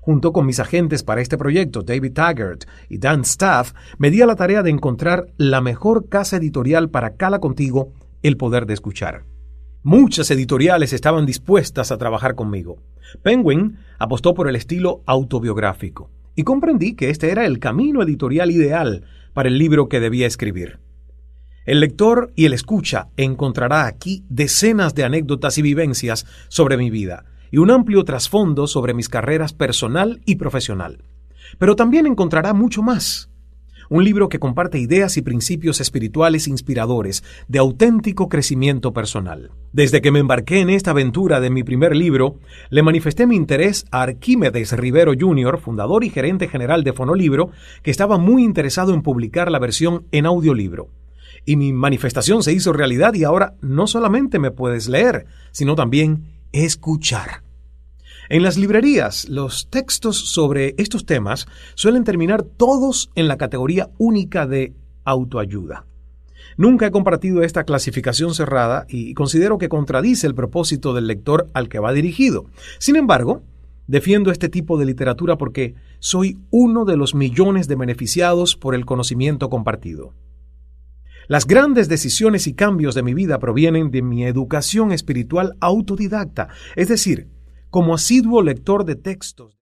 Junto con mis agentes para este proyecto, David Taggart y Dan Staff, me di a la tarea de encontrar la mejor casa editorial para Cala Contigo, El Poder de Escuchar. Muchas editoriales estaban dispuestas a trabajar conmigo. Penguin apostó por el estilo autobiográfico y comprendí que este era el camino editorial ideal para el libro que debía escribir. El lector y el escucha encontrará aquí decenas de anécdotas y vivencias sobre mi vida y un amplio trasfondo sobre mis carreras personal y profesional. Pero también encontrará mucho más. Un libro que comparte ideas y principios espirituales inspiradores de auténtico crecimiento personal. Desde que me embarqué en esta aventura de mi primer libro, le manifesté mi interés a Arquímedes Rivero Jr., fundador y gerente general de Fonolibro, que estaba muy interesado en publicar la versión en audiolibro. Y mi manifestación se hizo realidad y ahora no solamente me puedes leer, sino también escuchar. En las librerías, los textos sobre estos temas suelen terminar todos en la categoría única de autoayuda. Nunca he compartido esta clasificación cerrada y considero que contradice el propósito del lector al que va dirigido. Sin embargo, defiendo este tipo de literatura porque soy uno de los millones de beneficiados por el conocimiento compartido. Las grandes decisiones y cambios de mi vida provienen de mi educación espiritual autodidacta, es decir, como asiduo lector de textos.